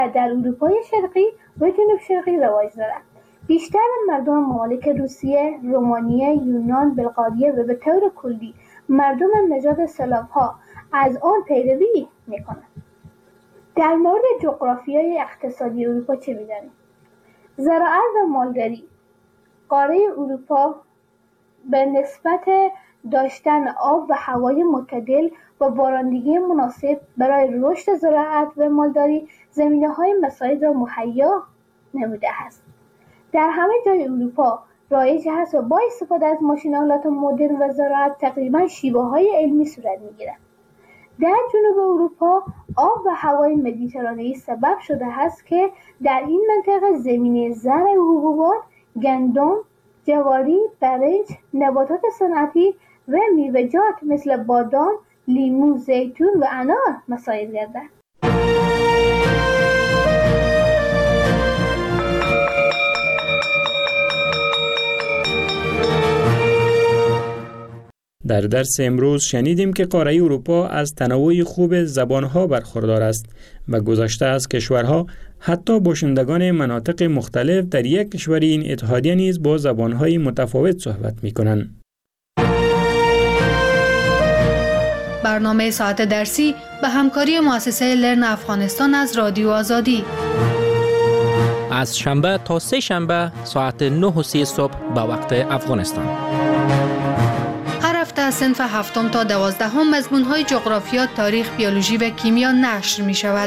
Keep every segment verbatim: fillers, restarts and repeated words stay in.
در اروپای شرقی و جنوب شرقی رواج دارد. بیشتر مردم ممالک روسیه، رومانیه، یونان، بلغاریه و به طور کلی مردم نژاد سلاوها از آن پیروی می‌کنند. در مورد جغرافیای اقتصادی اروپا چه می‌دانید؟ زراعت و مالداری. قاره اروپا به نسبت داشتن آب و هوای معتدل و بارندگی مناسب برای رشد زراعت و مالداری زمینه‌های مساعد را مهیا نموده است. در همه جای اروپا رایج است و با استفاده از ماشین‌آلات مدرن و زراعت تقریباً شیوه‌های علمی صورت می‌گیرد. در جنوب اروپا آب و هوای مدیترانه‌ای سبب شده است که در این منطقه زمینه زرع حبوبات، گندم، جواری، برنج، نباتات صنعتی و میوه‌جات مثل بادام، لیمو، زیتون و انار مساعد گردد. در درس امروز شنیدیم که قاره اروپا از تنوع خوب زبانها برخوردار است و گذشته از کشورها حتی باشندگان مناطق مختلف در یک کشور این اتحادیه نیز با زبانهای متفاوت صحبت می‌کنند. برنامه ساعت درسی به همکاری مؤسسه لرن افغانستان از رادیو آزادی از شنبه تا سه شنبه ساعت نه و سی صبح به وقت افغانستان. هر هفته از صنف هفتم تا دوازدهم مضمون‌های جغرافیا، تاریخ، بیولوژی و کیمیا نشر می‌شود.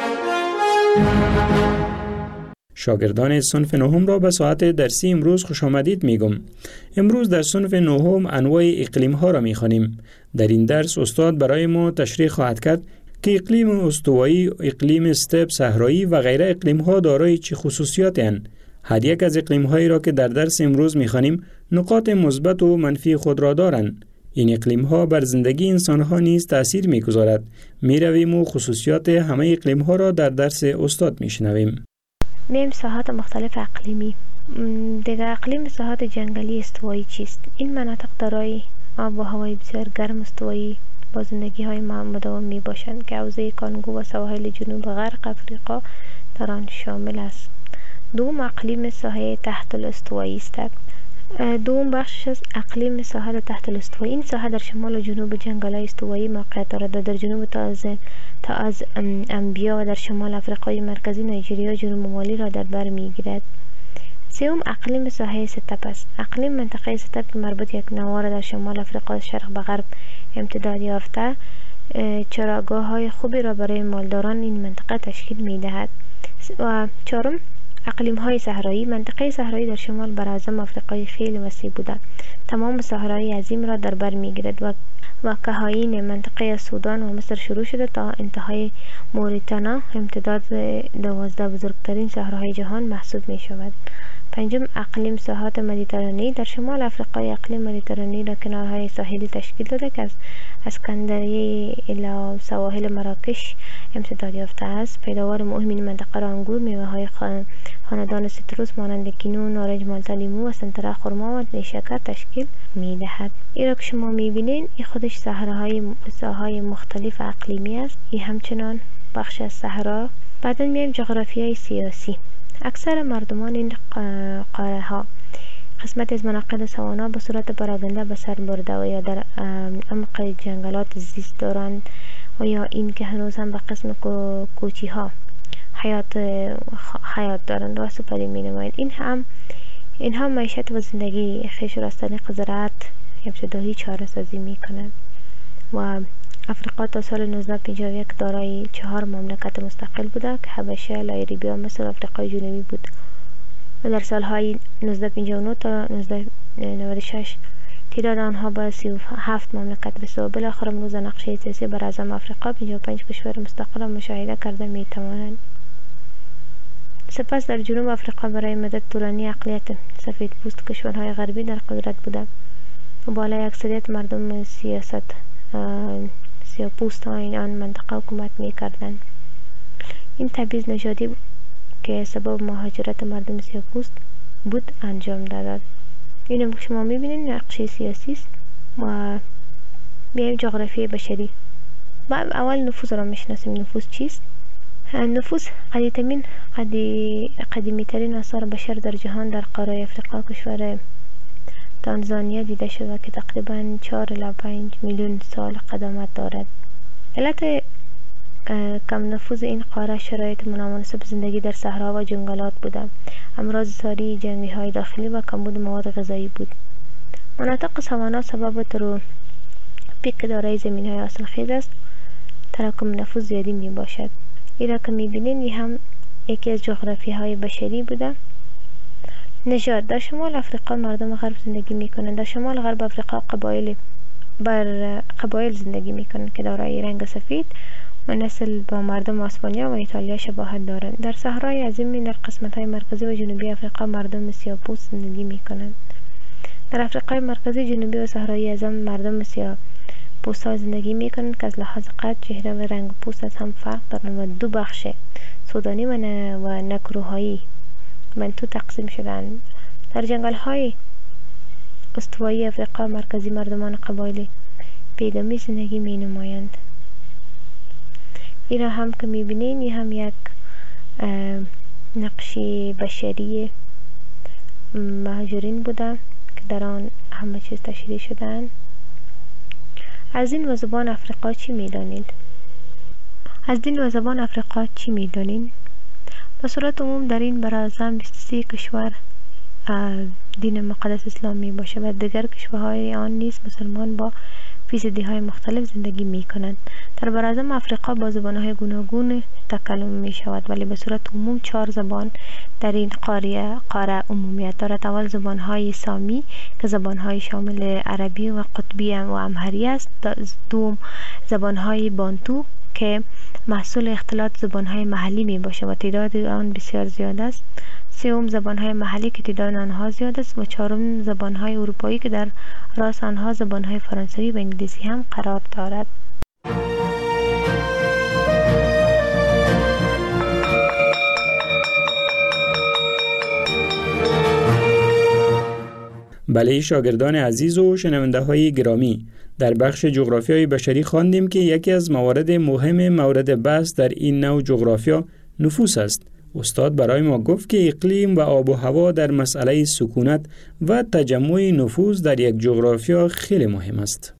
شاگردان صنف نهم را به ساعت درسی امروز خوش آمدید میگم. امروز در صنف نهم انواع اقلیم ها را میخوانیم. در این درس استاد برای ما تشریح خواهد کرد که اقلیم استوایی، اقلیم استپ، صحرایی و غیره اقلیم ها دارای چه خصوصیاتی اند. هر یک از اقلیم هایی را که در درس امروز میخوانیم نقاط مثبت و منفی خود را دارند. این اقلیم ها بر زندگی انسان ها نیز تأثیر میگذارد. میرویم و خصوصیات همه اقلیم ها را در درس استاد میشنویم. میم ساحات مختلف اقلیمی. دیگر اقلیم ساحات جنگلی استوایی چیست؟ این مناطق دارای آب و هوای بسیار گرم استوایی با زندگی های مداوم می باشند که حوزه کانگو و سواحل جنوب غرب افریقا در آن شامل است. دوم اقلیم ساحه تحت الاستوایی است. دوم بخش از اقلیم ساحل تحت الاستوایی. این ساحه در شمال و جنوب جنگل‌های استوایی موقعیت دارد و در جنوب تا از تا از انبیا و در شمال افریقای مرکزی، نایجریا و جنوب مالی را در بر می‌گیرد. سوم اقلیم ساحه ستپ است. اقلیم منطقه ستپ که مربوط یک نوار در شمال افریقا از شرق به غرب امتداد یافته چراگاه‌های خوبی را برای مالداران این منطقه تشکیل می‌دهد. و چهارم اقلیم های صحرایی. منطقه صحرایی در شمال براعظم افریقای خیلی وسیع بوده. تمام صحرای عظیم را در بر می‌گیرد و و کهاین منطقه سودان و مصر شروع شده تا انتهای موریتانا امتداد دوازده بزرگترین صحراهای جهان محسوب می شود. پنجم اقلیم ساحات مدیترانه‌ای. در شمال افریقای اقلیم مدیترانه‌ای را کنارهای ساحلی تشکیل داده که از اسکندریه الی سواحل مراکش امتداد یافته است. پیداوار مهم این منطقه را انگور، میوه‌های خاندان سیتروس مانند کینو، نارنج، مالتا، لیمو و سنتره، خرما و نیشکر تشکیل می‌دهد. این را که شما می‌بینید این خودش صحراهای ساحای مختلف اقلیمی است. این همچنان بخش از صحرا. بعداً میایم جغرافیای سیاسی. اکثر مردمان این قاره ها قسمت از مناطق سوانا به صورت پراگنده به سر برده و یا در عمق جنگلات زیست دارند و یا این که هنوز هم به قسم کوچی ها حیات حیات دارند و سپری می نمایند. این هم اینها معیشت و زندگی خیش را از طریق زراعت ابتدایی چاره سازی می کنند. و افریقا تا سال نوزده پنجاه و یک دارای چهار مملکت مستقل بوده که حبشه، لایبریا، مصر و افریقای جنوبی بود. و در سالهای نوزده پنجاه و نه تا نوزده نود و شش تعداد آنها به سی و هفت مملکت رسید و بالاخره امروز نقشه سیاسی بر اعظم افریقا پنجاه و پنج کشور مستقل مشاهده کرده می توانند. سپس در جنوب افریقا برای مدت طولانی اقلیت سفید پوست کشورهای غربی در قدرت بوده و بالای اکثریت مردم سیاست سیاه‌پوستان آن منطقه حکومت می کردند. این تبعیض نژادی که سبب مهاجرت مردم سیاه‌پوست بود انجام داد. این که شما می بینید نقشه سیاسی است. و بیایم جغرافی بشری. و اول نفوذ را میشناسیم. نفوذ چیست؟ نفوس قدیمترین قدی قدیمی ترین آثار بشر در جهان در قاره افریقا کشور تانزانیا دیده شده که تقریبا چهار الی پنج میلیون سال قدامت دارد. علت کم نفوذ این قاره شرایط نامناسب زندگی در صحرا و جنگلات بوده. امراض ساری، جنگی های داخلی و کمبود مواد غذایی بود. مناطق ساوانا سبب تروپیک دارای زمین های حاصلخیز است. تراکم نفوذ زیادی می باشد. ایرا که می بینید این هم یکی از جغرافی های بشری بوده. نژاد: در شمال افریقا مردم غرب زندگی می کنند. در شمال غرب افریقا قبایل بر قبایل زندگی می کنند که دارای رنگ سفید و نسل با مردم اسپانیا و ایتالیا شباهت دارند. در صحرای عظیم در قسمت های مرکزی و جنوبی افریقا مردم سیاه‌پوست زندگی می کنند. در افریقای مرکزی، جنوبی و صحرای اعظم مردم سیاه‌پوست ها زندگی می کنند که از لحاظ قد، چهره و رنگ پوست از هم فرق دارند و دو بخش سودانی و, ن... و نکروهایی منطو تقسیم شدند. در جنگل های استوایی افریقا مرکزی مردمان قبایل پیدامی زندگی می نمایند. این هم که می بینید این هم یک نقشی بشری مهاجرین بوده که در آن همه چیز تشریح شدند. از دین و زبان افریقا چی می دانید؟ از دین و زبان افریقا چی می دانید؟ به صورت عموم در این براعظم بیست و سه کشور دین مقدس اسلام می باشه و دیگر کشورهای آن نیز مسلمان با فیصدی های مختلف زندگی می کنند. در براعظم افریقا با زبانهای گوناگون تکلم می شود، ولی به صورت عموم چهار زبان در این قاره قاره عمومیت دارد. اول زبانهای سامی که زبانهای شامل عربی و قطبی و امهری است. دوم زبانهای بانتو که محصول اختلاط زبانهای محلی می باشه و تعداد آن بسیار زیاد است. سوم زبانهای محلی که تعداد آنها زیاد است و چهارم زبانهای اروپایی که در راس آنها زبانهای فرانسوی و انگلیسی هم قرار دارد. بله شاگردان عزیز و شنونده های گرامی، در بخش جغرافیای بشری خواندیم که یکی از موارد مهم مورد بحث در این نوع جغرافیا نفوس است. استاد برای ما گفت که اقلیم و آب و هوا در مسئله سکونت و تجمع نفوس در یک جغرافیا خیلی مهم است.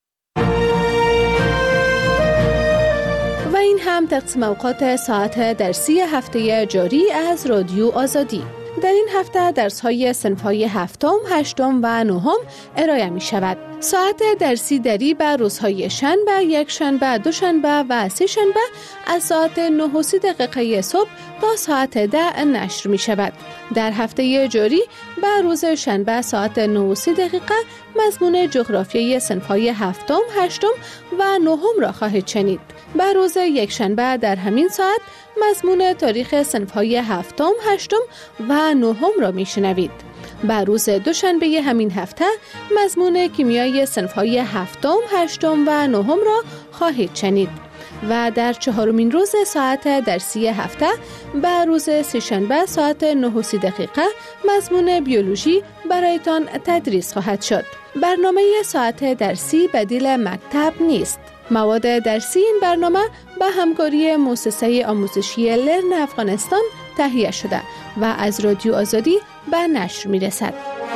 و این هم تقسیم اوقات ساعت درسی هفته جاری از رادیو آزادی. در این هفته درس‌های صنف‌های هفتم، هشتم و نهم ارائه می شود. ساعت درسی دری به روزهای شنبه، یک شنبه، دو شنبه و سه شنبه از ساعت نه و سی دقیقه صبح تا ساعت ده نشر می شود. در هفته جاری به روز شنبه ساعت نه و سی دقیقه مضمون جغرافیای صنف‌های هفتم، هشتم و نهم را خواهید شنید. به روز یک شنبه در همین ساعت مضمون تاریخ صنف‌های هفتم، هشتم و نهم را میشنوید. به روز دوشنبه همین هفته مضمون کیمیای صنف‌های هفتم، هشتم و نهم را خواهید شنید. و در چهارمین روز ساعت درسی هفته به روز سه‌شنبه ساعت نه و سی دقیقه مضمون بیولوژی برایتان تدریس خواهد شد. برنامه ساعت درسی بدیل مکتب نیست. مواد درسی این برنامه به همکاری مؤسسه آموزشی لرن افغانستان تهیه شده و از رادیو آزادی به نشر می رسد.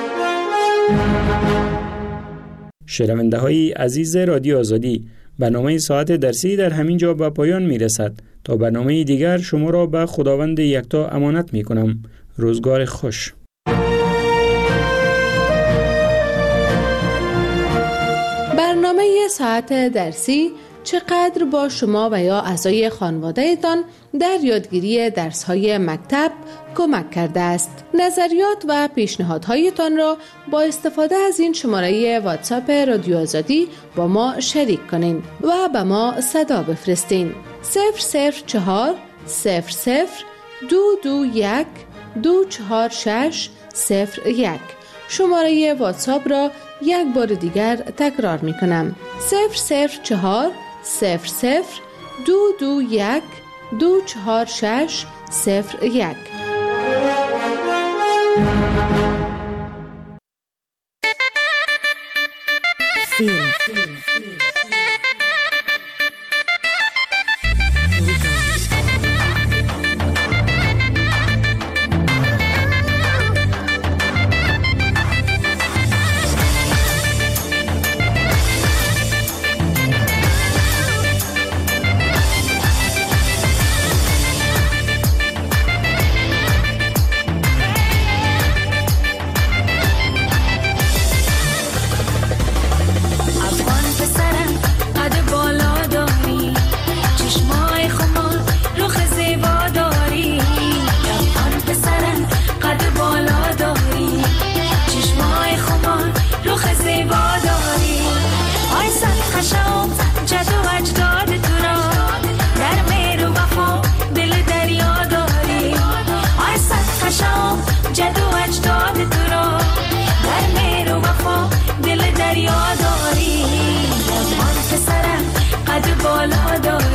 شنونده های عزیز رادیو آزادی، برنامه ساعت درسی در همین جا به پایان می رسد. تا برنامه دیگر شما را به خداوند یکتا امانت می کنم. روزگار خوش. برنامه ساعت درسی چقدر با شما و یا اعضای خانواده‌تان در یادگیری درس‌های مکتب کمک کرده است. نظریات و پیشنهادهایتان را با استفاده از این شماره واتساپ رادیو آزادی با ما شریک کنین و به ما صدا بفرستین. صفر صفر چهار صفر صفر دو دو یک دو چهار شش صفر یک. شماره واتساپ را یک بار دیگر تکرار می کنم. صفر صفر چهار صفر صفر دو دو یک دو چهار شش صفر یک. بالا داری.